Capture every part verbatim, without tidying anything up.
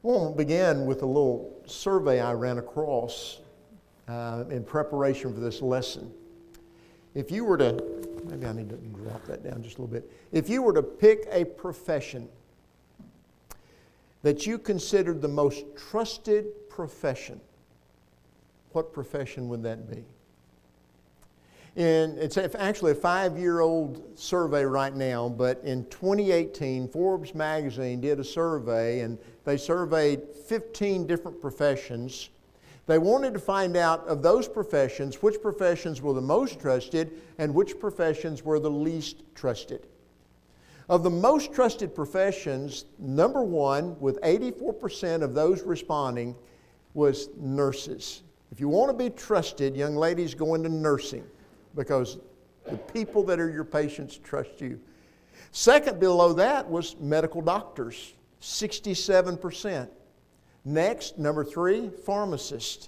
I want to begin with a little survey I ran across uh, in preparation for this lesson. If you were to, maybe I need to drop that down just a little bit. If you were to pick a profession that you considered the most trusted profession, what profession would that be? And it's actually a five-year-old survey right now, but in twenty eighteen, Forbes magazine did a survey, and they surveyed fifteen different professions. They wanted to find out of those professions, which professions were the most trusted and which professions were the least trusted. Of the most trusted professions, number one, with eighty-four percent of those responding, was nurses. If you want to be trusted, young ladies, go into nursing, because the people that are your patients trust you. Second below that was medical doctors, sixty-seven percent. Next, number three, pharmacist.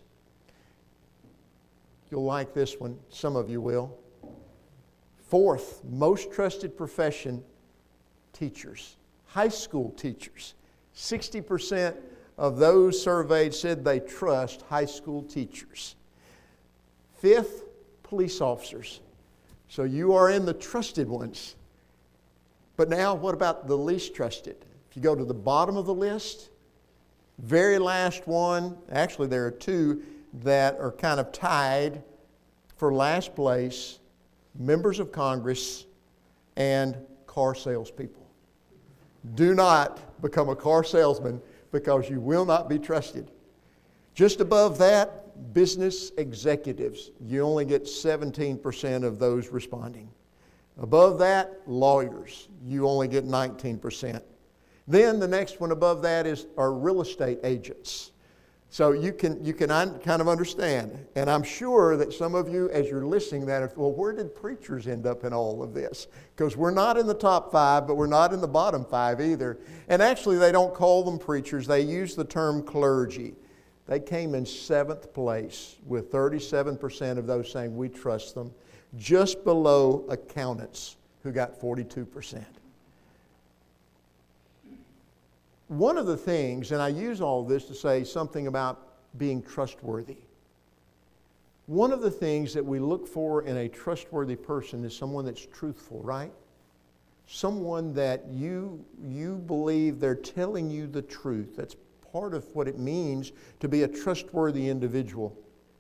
You'll like this one, some of you will. Fourth, most trusted profession, teachers, high school teachers. sixty percent of those surveyed said they trust high school teachers. Fifth, police officers. So you are in the trusted ones. But now, what about the least trusted? If you go to the bottom of the list, very last one, actually there are two that are kind of tied for last place, members of Congress and car salespeople. Do not become a car salesman, because you will not be trusted. Just above that, business executives. You only get seventeen percent of those responding. Above that, lawyers. You only get nineteen percent. Then the next one above that is our real estate agents. So you can you can un, kind of understand. And I'm sure that some of you, as you're listening, that are, well, where did preachers end up in all of this? Because we're not in the top five, but we're not in the bottom five either. And actually, they don't call them preachers. They use the term clergy. They came in seventh place with thirty-seven percent of those saying we trust them, just below accountants, who got forty-two percent. One of the things, and I use all of this to say something about being trustworthy. One of the things that we look for in a trustworthy person is someone that's truthful, right? Someone that you, you believe they're telling you the truth. That's part of what it means to be a trustworthy individual.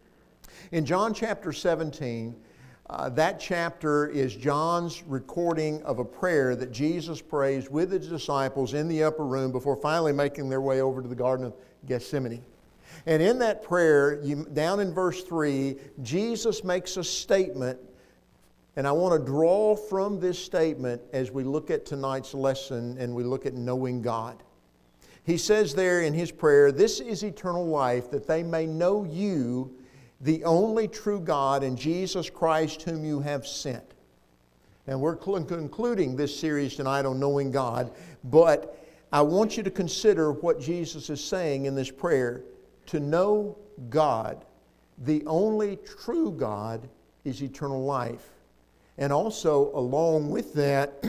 In John chapter seventeen, Uh, that chapter is John's recording of a prayer that Jesus prays with his disciples in the upper room before finally making their way over to the Garden of Gethsemane. And in that prayer, you, down in verse three, Jesus makes a statement, and I want to draw from this statement as we look at tonight's lesson and we look at knowing God. He says there in his prayer, "This is eternal life, that they may know you, the only true God, and Jesus Christ whom you have sent." And we're concluding this series tonight on knowing God, but I want you to consider what Jesus is saying in this prayer. To know God, the only true God, is eternal life. And also, along with that,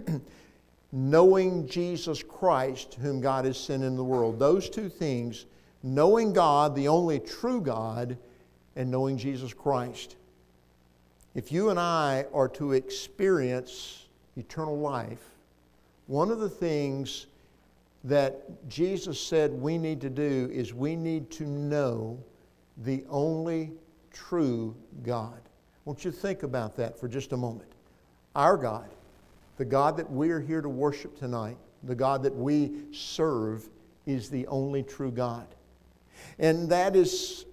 knowing Jesus Christ whom God has sent in the world. Those two things, knowing God, the only true God, and knowing Jesus Christ. If you and I are to experience eternal life, one of the things that Jesus said we need to do is we need to know the only true God. I want you to think about that for just a moment. Our God, the God that we are here to worship tonight, the God that we serve, is the only true God. And that is,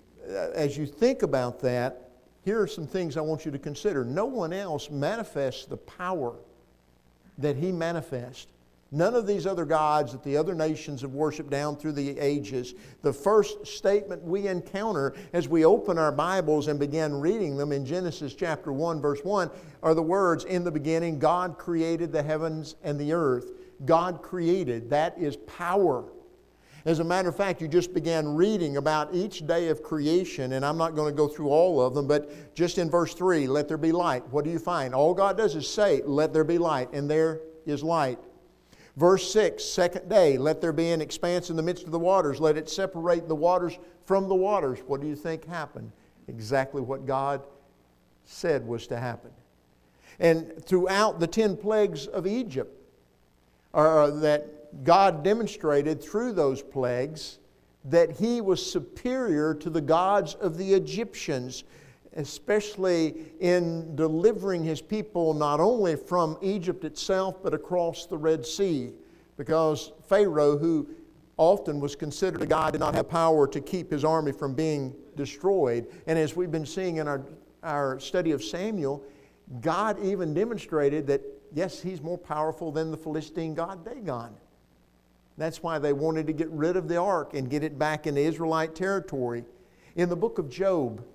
as you think about that, here are some things I want you to consider. No one else manifests the power that He manifests. None of these other gods that the other nations have worshipped down through the ages. The first statement we encounter as we open our Bibles and begin reading them in Genesis chapter one, verse one, are the words, "In the beginning, God created the heavens and the earth." God created. That is power. As a matter of fact, you just began reading about each day of creation, and I'm not going to go through all of them, but just in verse three, let there be light. What do you find? All God does is say, let there be light, and there is light. Verse six, second day, let there be an expanse in the midst of the waters. Let it separate the waters from the waters. What do you think happened? Exactly what God said was to happen. And throughout the ten plagues of Egypt, or that God demonstrated through those plagues that He was superior to the gods of the Egyptians, especially in delivering His people not only from Egypt itself, but across the Red Sea. Because Pharaoh, who often was considered a god, did not have power to keep his army from being destroyed. And as we've been seeing in our, our study of Samuel, God even demonstrated that, yes, He's more powerful than the Philistine god Dagon. That's why they wanted to get rid of the ark and get it back into Israelite territory. In the book of Job,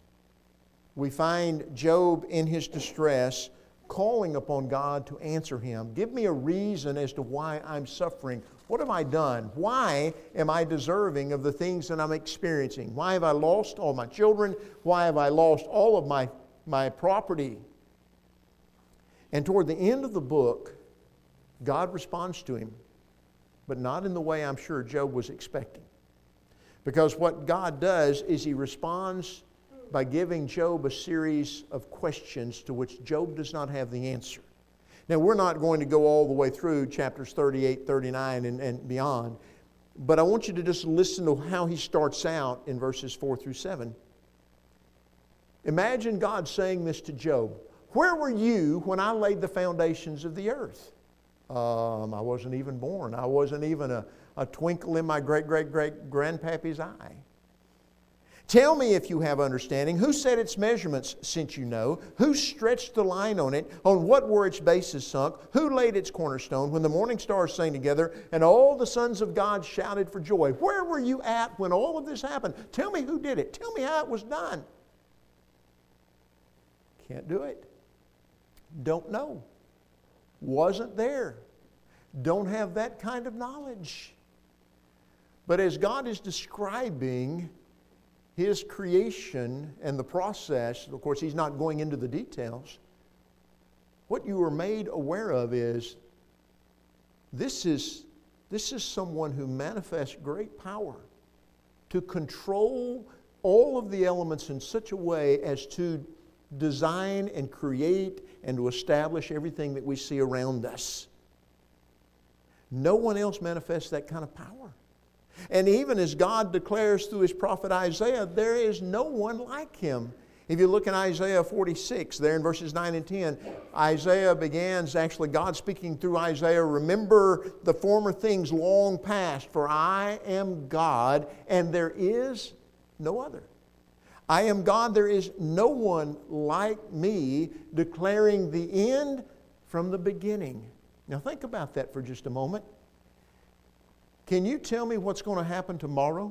we find Job in his distress calling upon God to answer him. Give me a reason as to why I'm suffering. What have I done? Why am I deserving of the things that I'm experiencing? Why have I lost all my children? Why have I lost all of my, my property? And toward the end of the book, God responds to him, but not in the way I'm sure Job was expecting. Because what God does is He responds by giving Job a series of questions to which Job does not have the answer. Now, we're not going to go all the way through chapters thirty-eight, thirty-nine, and, and beyond, but I want you to just listen to how he starts out in verses four through seven. Imagine God saying this to Job. Where were you when I laid the foundations of the earth? Um, I wasn't even born. I wasn't even a, a twinkle in my great-great-great-grandpappy's eye. Tell me if you have understanding. Who set its measurements, since you know? Who stretched the line on it? On what were its bases sunk? Who laid its cornerstone when the morning stars sang together and all the sons of God shouted for joy? Where were you at when all of this happened? Tell me who did it. Tell me how it was done. Can't do it. Don't know. Wasn't there. Don't have that kind of knowledge. But as God is describing His creation and the process, of course He's not going into the details, what you are made aware of is this is, this is someone who manifests great power to control all of the elements in such a way as to design and create and to establish everything that we see around us. No one else manifests that kind of power. And even as God declares through His prophet Isaiah, there is no one like Him. If you look in Isaiah forty-six, there in verses nine and ten, Isaiah begins, actually God speaking through Isaiah, remember the former things long past, for I am God and there is no other. I am God, there is no one like me, declaring the end from the beginning. Now think about that for just a moment. Can you tell me what's going to happen tomorrow?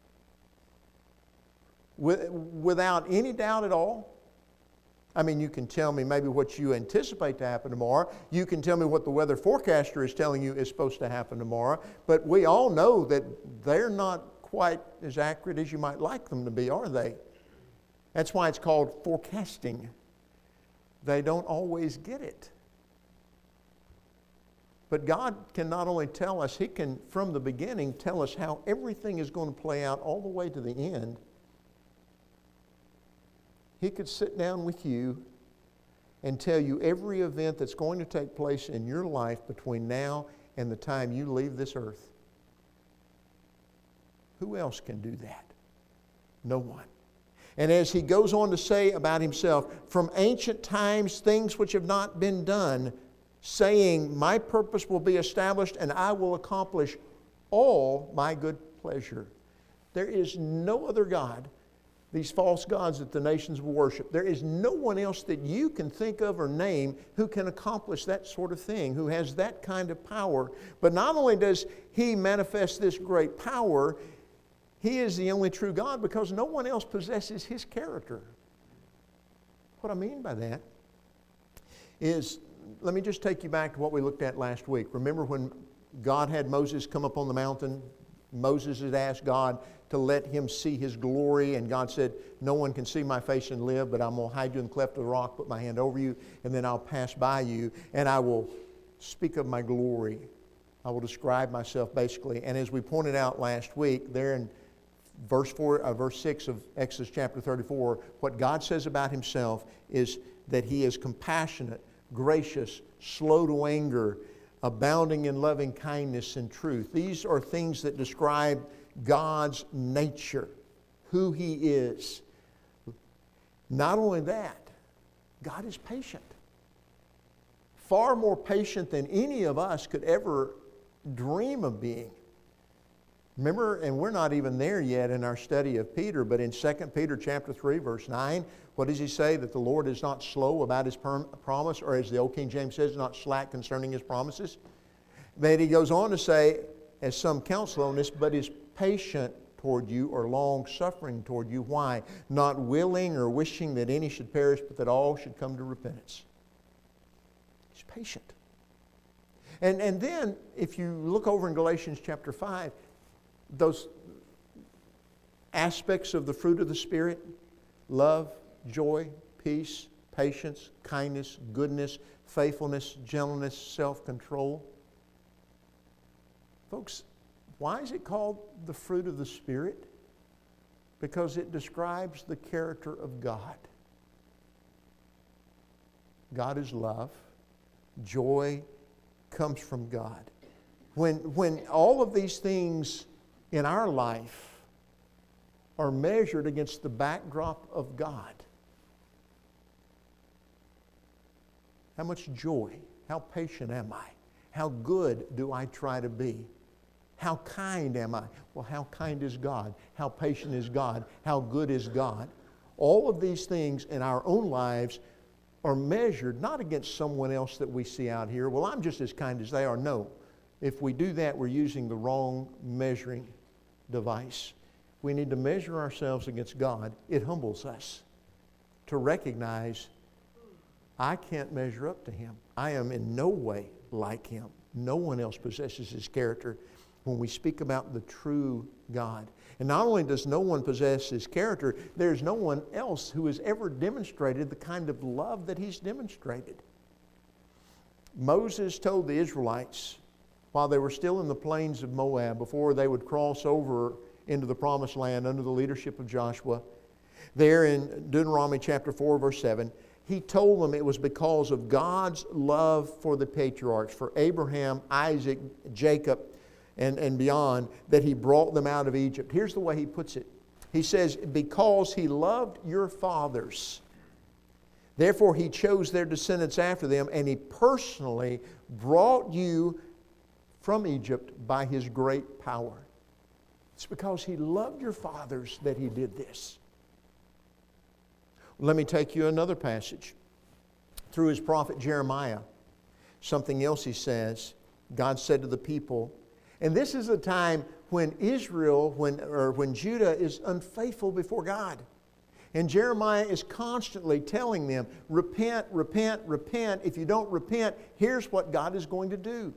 With, without any doubt at all? I mean, you can tell me maybe what you anticipate to happen tomorrow. You can tell me what the weather forecaster is telling you is supposed to happen tomorrow. But we all know that they're not quite as accurate as you might like them to be, are they? That's why it's called forecasting. They don't always get it. But God can not only tell us, He can, from the beginning, tell us how everything is going to play out all the way to the end. He could sit down with you and tell you every event that's going to take place in your life between now and the time you leave this earth. Who else can do that? No one. And as He goes on to say about Himself, from ancient times, things which have not been done, saying, my purpose will be established and I will accomplish all my good pleasure. There is no other God, these false gods that the nations will worship. There is no one else that you can think of or name who can accomplish that sort of thing, who has that kind of power. But not only does He manifest this great power, He is the only true God because no one else possesses His character. What I mean by that is, let me just take you back to what we looked at last week. Remember when God had Moses come up on the mountain? Moses had asked God to let him see His glory, and God said, no one can see my face and live, but I'm going to hide you in the cleft of the rock, put my hand over you, and then I'll pass by you, and I will speak of my glory. I will describe myself basically. And as we pointed out last week, there in verse four, uh, verse six of Exodus chapter thirty-four, what God says about himself is that he is compassionate, gracious, slow to anger, abounding in loving kindness and truth. These are things that describe God's nature, who he is. Not only that, God is patient. Far more patient than any of us could ever dream of being. Remember, and we're not even there yet in our study of Peter, but in Second Peter chapter three, verse nine, what does he say? That the Lord is not slow about his promise, or as the old King James says, not slack concerning his promises. But he goes on to say, as some counsel on this, but is patient toward you, or long-suffering toward you. Why? Not willing or wishing that any should perish, but that all should come to repentance. He's patient. And, and then, if you look over in Galatians chapter five, those aspects of the fruit of the Spirit, love, joy, peace, patience, kindness, goodness, faithfulness, gentleness, self-control. Folks, why is it called the fruit of the Spirit? Because it describes the character of God. God is love. Joy comes from God. When, when all of these things in our life are measured against the backdrop of God, how much joy, how patient am I? How good do I try to be? How kind am I? Well, how kind is God? How patient is God? How good is God? All of these things in our own lives are measured not against someone else that we see out here. Well, I'm just as kind as they are. No. If we do that, we're using the wrong measuring device. We need to measure ourselves against God. It humbles us to recognize I can't measure up to him. I am in no way like him. No one else possesses his character when we speak about the true God. And not only does no one possess his character, there's no one else who has ever demonstrated the kind of love that he's demonstrated. Moses told the Israelites, while they were still in the plains of Moab, before they would cross over into the promised land under the leadership of Joshua, there in Deuteronomy chapter four, verse seven, he told them it was because of God's love for the patriarchs, for Abraham, Isaac, Jacob, and, and beyond, that he brought them out of Egypt. Here's the way he puts it. He says, because he loved your fathers, therefore he chose their descendants after them, and he personally brought you from Egypt by his great power. It's because he loved your fathers that he did this. Let me take you another passage. Through his prophet Jeremiah, something else he says, God said to the people, and this is a time when Israel, when, or when Judah is unfaithful before God. And Jeremiah is constantly telling them, repent, repent, repent. If you don't repent, here's what God is going to do.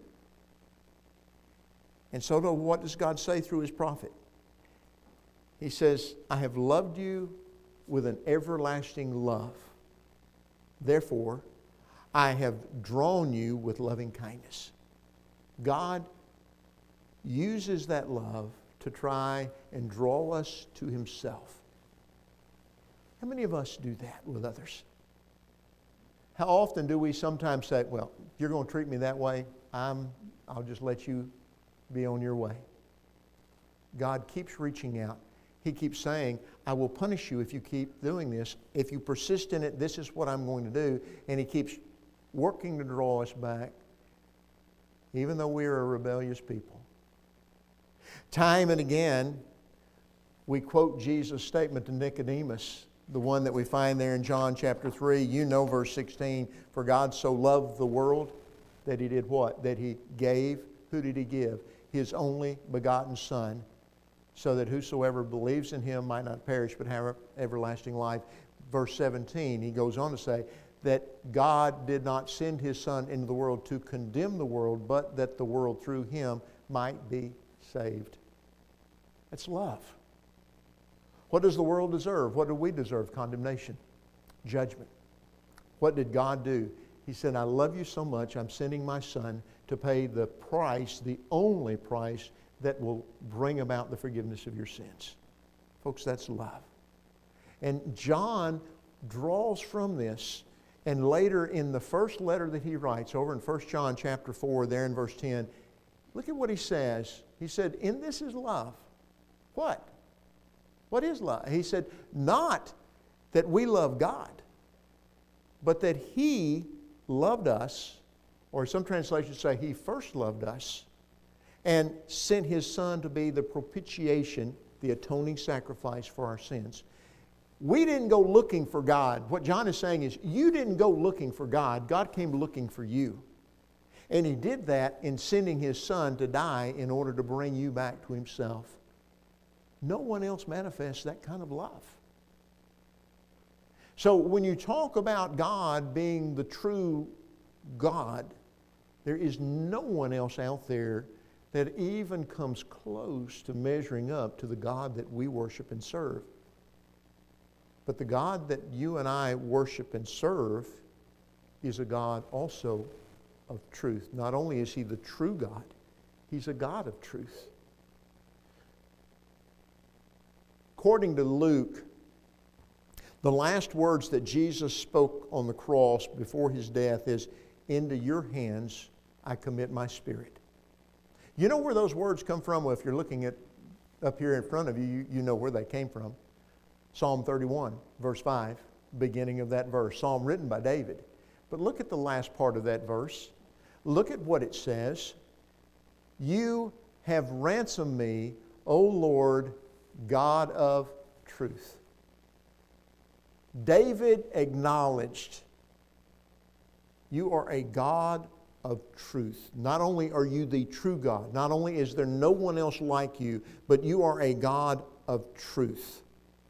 And so what does God say through his prophet? He says, I have loved you with an everlasting love. Therefore, I have drawn you with loving kindness. God uses that love to try and draw us to himself. How many of us do that with others? How often do we sometimes say, well, if you're going to treat me that way, I'm, I'll just let you be on your way. God keeps reaching out. He keeps saying, I will punish you if you keep doing this. If you persist in it, this is what I'm going to do. And he keeps working to draw us back, even though we are a rebellious people. Time and again, we quote Jesus' statement to Nicodemus, the one that we find there in John chapter three. You know verse sixteen, for God so loved the world that he did what? That he gave. Who did he give? His only begotten Son, so that whosoever believes in him might not perish but have everlasting life. Verse seventeen, he goes on to say that God did not send his Son into the world to condemn the world, but that the world through him might be saved. That's love. What does the world deserve? What do we deserve? Condemnation, judgment. What did God do? He said, I love you so much, I'm sending my Son to pay the price, the only price that will bring about the forgiveness of your sins. Folks, that's love. And John draws from this, and later in the first letter that he writes, over in First John chapter four, there in verse ten, look at what he says. He said, in this is love. What? What is love? He said, not that we love God, but that He loved us, or some translations say He first loved us, and sent His Son to be the propitiation, the atoning sacrifice for our sins. We didn't go looking for God. What John is saying is, you didn't go looking for God. God came looking for you. And He did that in sending His Son to die in order to bring you back to Himself. No one else manifests that kind of love. So when you talk about God being the true God, there is no one else out there that even comes close to measuring up to the God that we worship and serve. But the God that you and I worship and serve is a God also of truth. Not only is He the true God, He's a God of truth. According to Luke, the last words that Jesus spoke on the cross before His death is, into your hands I commit my spirit. You know where those words come from? Well, if you're looking at up here in front of you, you, you know where they came from. Psalm thirty-one, verse five, beginning of that verse. Psalm written by David. But look at the last part of that verse. Look at what it says. You have ransomed me, O Lord, God of truth. David acknowledged, you are a God of truth. Not only are you the true God, not only is there no one else like you, but you are a God of truth.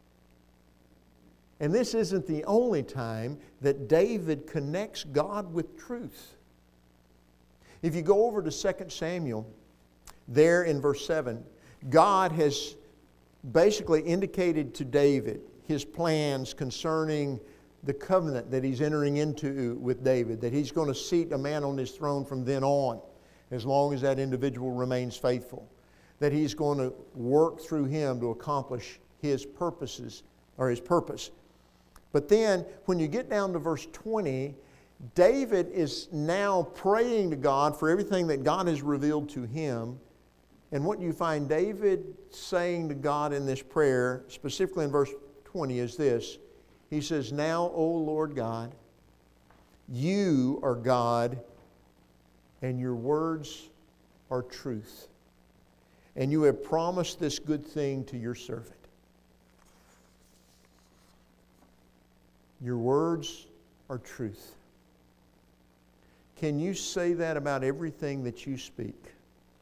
And this isn't the only time that David connects God with truth. If you go over to Second Samuel, there in verse seven, God has basically indicated to David His plans concerning the covenant that He's entering into with David, that He's going to seat a man on His throne from then on, as long as that individual remains faithful, that He's going to work through him to accomplish His purposes, or His purpose. But then, when you get down to verse twenty, David is now praying to God for everything that God has revealed to him. And what you find David saying to God in this prayer, specifically in verse twenty, is this. He says, now, O Lord God, you are God, and your words are truth. And you have promised this good thing to your servant. Your words are truth. Can you say that about everything that you speak?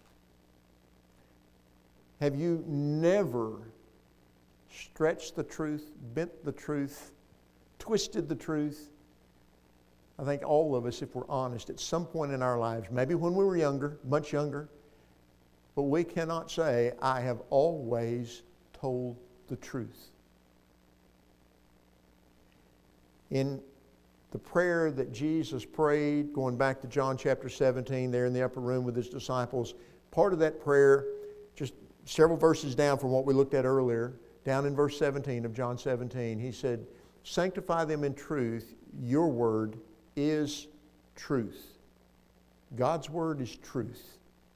Have you never stretched the truth, bent the truth, twisted the truth? I think all of us, if we're honest, at some point in our lives, maybe when we were younger, much younger, but we cannot say, I have always told the truth. In the prayer that Jesus prayed, going back to John chapter seventeen, there in the upper room with His disciples, part of that prayer, just several verses down from what we looked at earlier, down in verse seventeen of John seventeen, He said, sanctify them in truth, your word is truth. God's word is truth.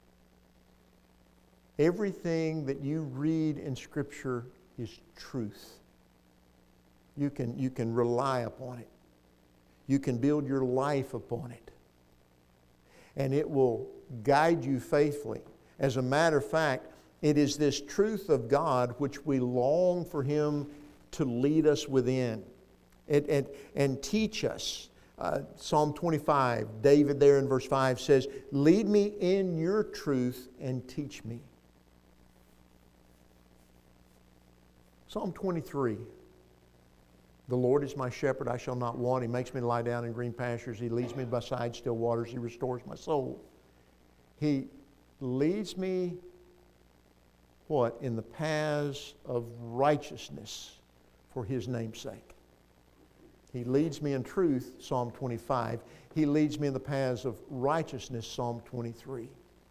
Everything that you read in Scripture is truth. You can, you can rely upon it. You can build your life upon it. And it will guide you faithfully. As a matter of fact, it is this truth of God which we long for Him to lead us within and, and, and teach us. Uh, Psalm twenty-five, David there in verse five says, lead me in your truth and teach me. Psalm twenty-three, the Lord is my shepherd, I shall not want. He makes me lie down in green pastures. He leads me beside still waters. He restores my soul. He leads me, what? In the paths of righteousness for His name's sake. He leads me in truth, Psalm twenty-five. He leads me in the paths of righteousness, Psalm twenty-three.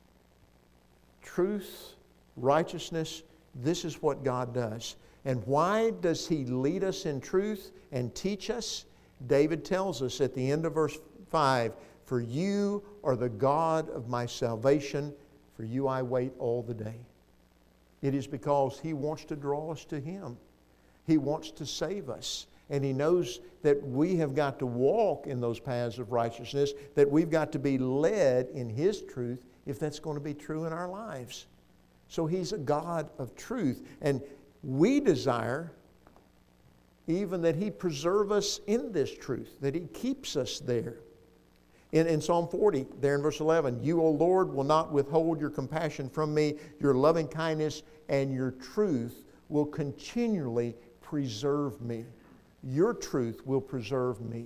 Truth, righteousness, this is what God does. And why does He lead us in truth and teach us? David tells us at the end of verse five, "For you are the God of my salvation, for you I wait all the day." It is because He wants to draw us to Him. He wants to save us. And He knows that we have got to walk in those paths of righteousness, that we've got to be led in His truth if that's going to be true in our lives. So He's a God of truth. And we desire even that He preserve us in this truth, that He keeps us there. In, in Psalm forty, there in verse eleven, "You, O Lord, will not withhold your compassion from me. Your loving kindness and your truth will continually preserve me." Your truth will preserve me.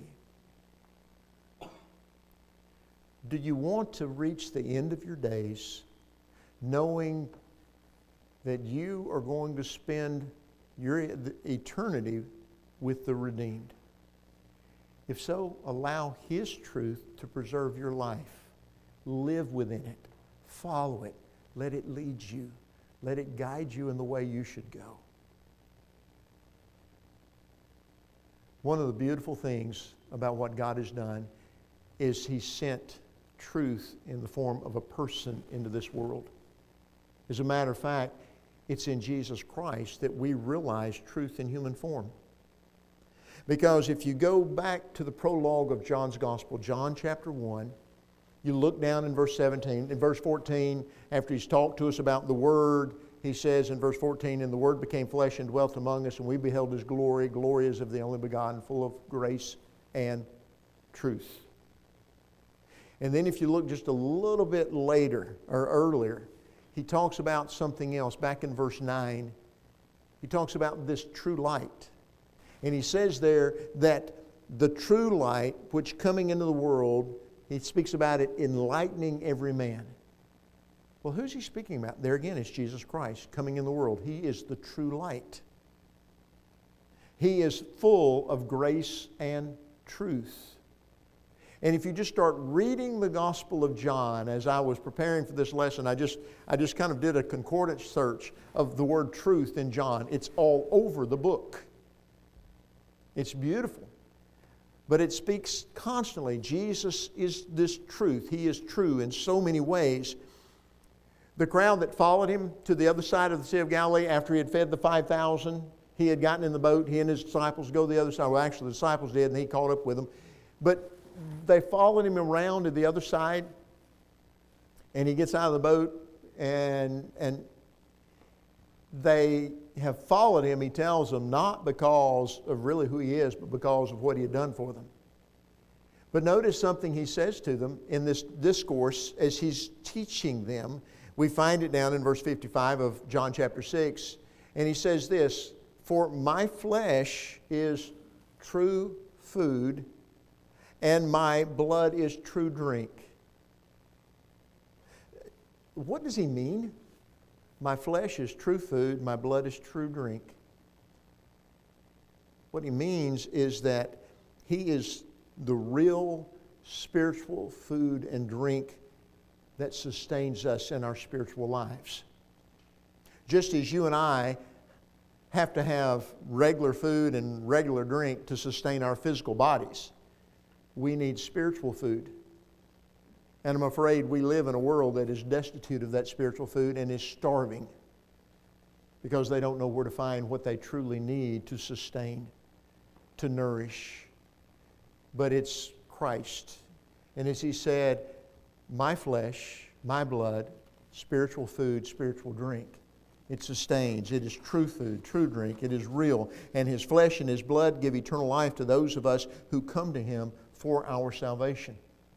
Do you want to reach the end of your days knowing that you are going to spend your eternity with the redeemed? If so, allow His truth to preserve your life. Live within it. Follow it. Let it lead you. Let it guide you in the way you should go. One of the beautiful things about what God has done is He sent truth in the form of a person into this world. As a matter of fact, it's in Jesus Christ that we realize truth in human form. Because if you go back to the prologue of John's Gospel, John chapter one, you look down in verse seventeen. In verse fourteen, after He's talked to us about the Word, He says in verse fourteen, "And the Word became flesh and dwelt among us, and we beheld His glory. Glory as of the only begotten, full of grace and truth." And then if you look just a little bit later, or earlier, He talks about something else. Back in verse nine, He talks about this true light. And He says there that the true light, which coming into the world, He speaks about it enlightening every man. Well, who's He speaking about? There again, it's Jesus Christ coming in the world. He is the true light. He is full of grace and truth. And if you just start reading the Gospel of John, as I was preparing for this lesson, I just, I just kind of did a concordance search of the word truth in John. It's all over the book. It's beautiful. But it speaks constantly. Jesus is this truth. He is true in so many ways. The crowd that followed Him to the other side of the Sea of Galilee after He had fed the five thousand, He had gotten in the boat, He and His disciples go the other side. Well, actually the disciples did, and He caught up with them. But they followed Him around to the other side, and He gets out of the boat, and, and they have followed Him, He tells them, not because of really who He is, but because of what He had done for them. But notice something He says to them in this discourse as He's teaching them. We find it down in verse fifty-five of John chapter six. And He says this, "For my flesh is true food, and my blood is true drink." What does He mean? My flesh is true food, my blood is true drink. What He means is that He is the real spiritual food and drink that sustains us in our spiritual lives. Just as you and I have to have regular food and regular drink to sustain our physical bodies, we need spiritual food. And I'm afraid we live in a world that is destitute of that spiritual food and is starving because they don't know where to find what they truly need to sustain, to nourish. But it's Christ. And as He said, my flesh, my blood, spiritual food, spiritual drink. It sustains. It is true food, true drink. It is real. And His flesh and His blood give eternal life to those of us who come to Him for our salvation.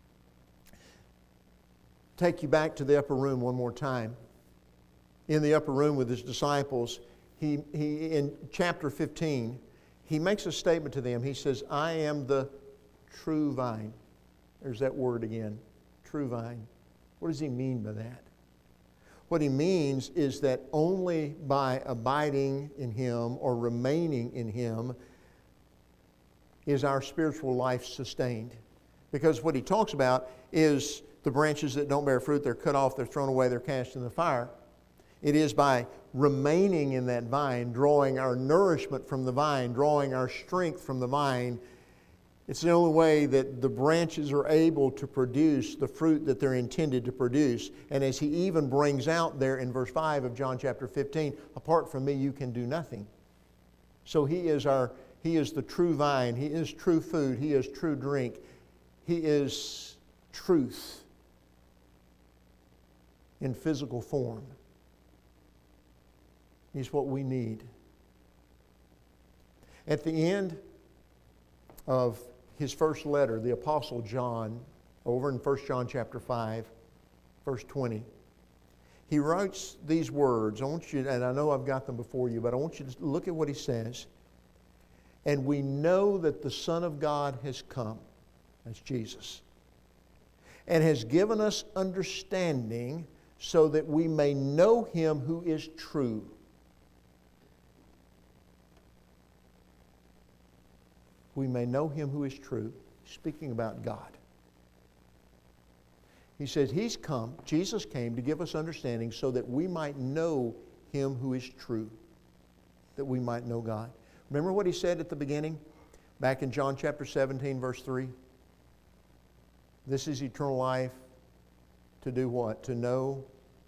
Take you back to the upper room one more time. In the upper room with His disciples, he, he in chapter fifteen, He makes a statement to them. He says, "I am the true vine." There's that word again, true vine. What does He mean by that? What He means is that only by abiding in Him or remaining in Him is our spiritual life sustained. Because what he talks about is the branches that don't bear fruit, they're cut off, they're thrown away, they're cast in the fire. It is by remaining in that vine, drawing our nourishment from the vine, drawing our strength from the vine. It's the only way that the branches are able to produce the fruit that they're intended to produce. And as he even brings out there in verse five of John chapter fifteen, apart from me you can do nothing. So he is our, he is the true vine. He is true food. He is true drink. He is truth in physical form. He's what we need. At the end of his first letter, the Apostle John, over in First John chapter five, verse twenty, he writes these words. I want you, and I know I've got them before you, but I want you to look at what he says. And we know that the Son of God has come, that's Jesus, and has given us understanding so that we may know Him who is true. We may know Him who is true, speaking about God. He says He's come, Jesus came to give us understanding so that we might know Him who is true, that we might know God. Remember what He said at the beginning, back in John chapter seventeen, verse three? This is eternal life, to do what? To know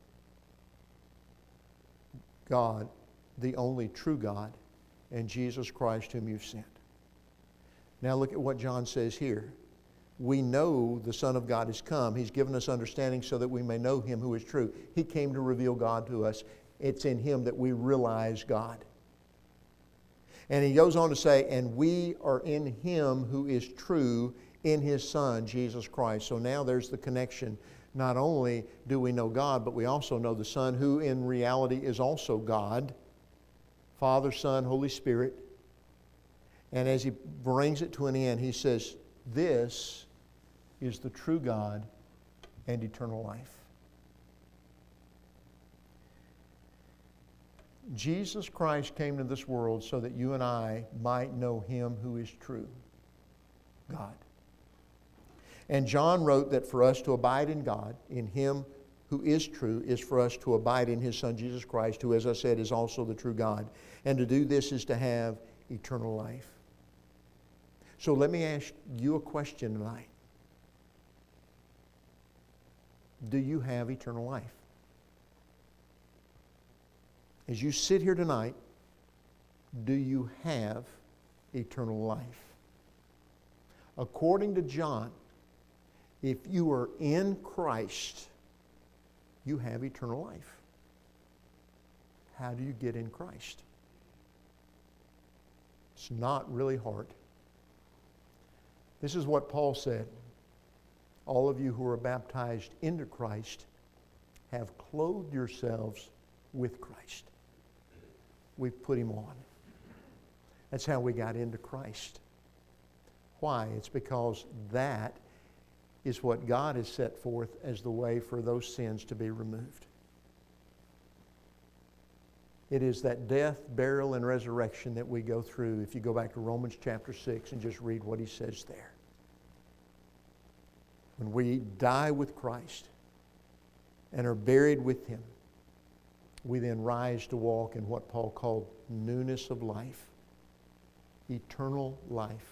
God, the only true God, and Jesus Christ whom you've sent. Now look at what John says here. We know the Son of God has come. He's given us understanding so that we may know Him who is true. He came to reveal God to us. It's in Him that we realize God. And he goes on to say, and we are in Him who is true, in His Son, Jesus Christ. So now there's the connection. Not only do we know God, but we also know the Son, who in reality is also God. Father, Son, Holy Spirit. And as he brings it to an end, he says, this is the true God and eternal life. Jesus Christ came to this world so that you and I might know Him who is true, God. And John wrote that for us to abide in God, in Him who is true, is for us to abide in His Son Jesus Christ, who, as I said, is also the true God. And to do this is to have eternal life. So let me ask you a question tonight. Do you have eternal life? As you sit here tonight, do you have eternal life? According to John, if you are in Christ, you have eternal life. How do you get in Christ? It's not really hard. This is what Paul said. All of you who are baptized into Christ have clothed yourselves with Christ. We've put Him on. That's how we got into Christ. Why? It's because that is what God has set forth as the way for those sins to be removed. It is that death, burial, and resurrection that we go through. If you go back to Romans chapter six and just read what he says there. When we die with Christ and are buried with Him, we then rise to walk in what Paul called newness of life, eternal life.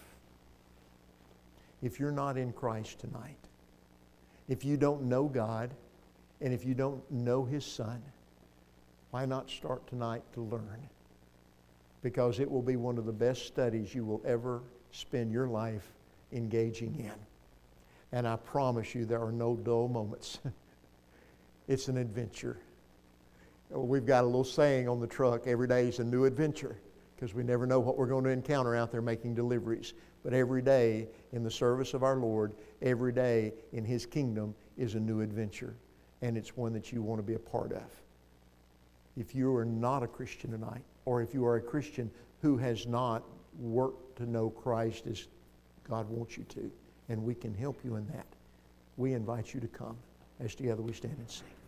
If you're not in Christ tonight, if you don't know God, and if you don't know His Son, why not start tonight to learn? Because it will be one of the best studies you will ever spend your life engaging in. And I promise you, there are no dull moments. It's an adventure. We've got a little saying on the truck, every day is a new adventure, because we never know what we're going to encounter out there making deliveries. But every day in the service of our Lord, every day in His kingdom is a new adventure. And it's one that you want to be a part of. If you are not a Christian tonight, or if you are a Christian who has not worked to know Christ as God wants you to, and we can help you in that, we invite you to come as together we stand and sing.